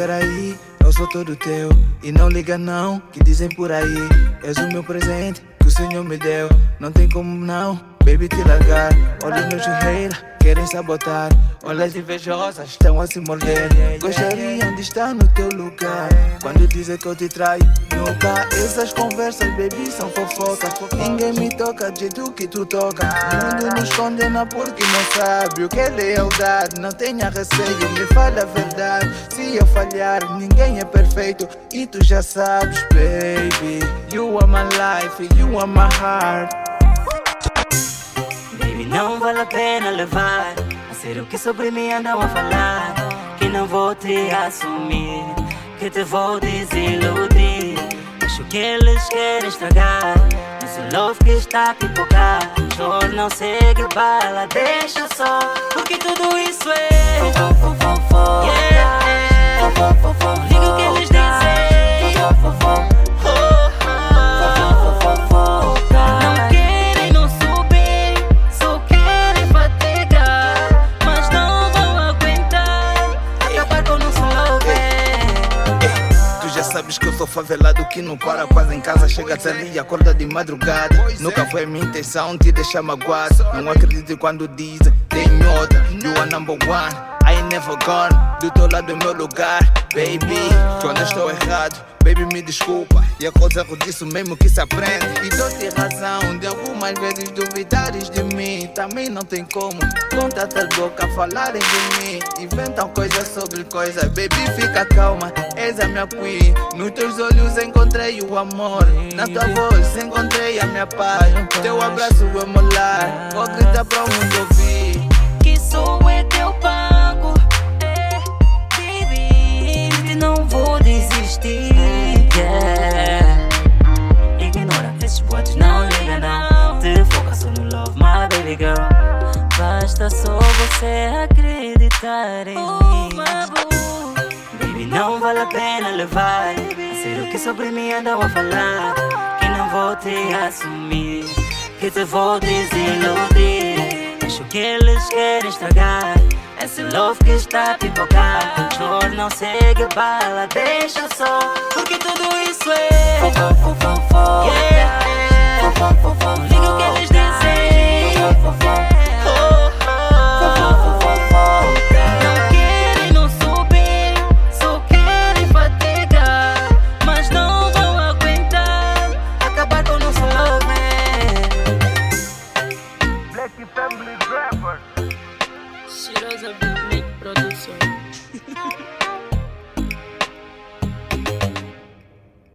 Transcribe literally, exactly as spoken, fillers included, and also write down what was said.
peraí, eu sou todo teu. E não liga não, que dizem por aí. És o meu presente que o Senhor me deu. Não tem como não, baby, te largar. Olha os meus haters, querem sabotar. Olha as invejosas, estão a se morder. Gostariam de estar no teu lugar. Quando dizem que eu te traio, nunca. Essas conversas, baby, são fofoca. Ninguém me toca do jeito que tu toca. O mundo nos condena porque não sabe o que é lealdade. Não tenha receio, me fala a verdade. Se eu falhar, ninguém é perfeito. E tu já sabes, baby. You are my life, you are my heart. Baby, não vale a pena levar a sério o que sobre mim andam a falar. Que não vou te assumir, que te vou desiludir. Acho que eles querem estragar esse love que está a pipocar. Choro, não segue bala, deixa só, porque tudo isso é fofofofofoca. Yeah, fofofofofoca. Liga o que eles dizem. Não querem nos subir, só querem fatigar, mas não vão aguentar acabar com o nosso love. Tu já sabes que eu sou favelado, que não para quase em casa. Chega tarde e acorda de madrugada. Nunca foi a minha intenção te deixar magoado. Não acredito quando dizem tem outra. You are number one, I ain't never gone. Do teu lado é meu lugar, baby. Quando eu estou errado, baby, me desculpa. E aconselho disso mesmo que se aprende. E dou-te razão de algumas vezes duvidares de mim. Também não tem como com tanta boca falarem de mim. Inventam coisas sobre coisas, baby, fica calma. És a minha queen. Nos teus olhos encontrei o amor. Na tua voz encontrei a minha paz. Teu abraço é meu lar. Vou gritar para o mundo ouvir Que sou é teu pago, é, baby. Não vou desistir, yeah. Ignora esses boatos, não liga não. Te foca só no love, my baby girl. Basta só você acreditar em mim. Baby, não vale a pena levar a sério o que sobre mim andam a falar. Que não vou te assumir, que te vou desiludir. Acho que eles querem estragar esse love que está a pipocar. Choro, não segue bala, deixa só, porque tudo isso é fofofofofoca. Yeah, fofofofofoca. Liga o que eles dizem. Fofofofofoca. Não querem nos subir, só querem fatigar, mas não vão aguentar acabar com o nosso love. Black Family Rapper. Shirosa Beat Make Production.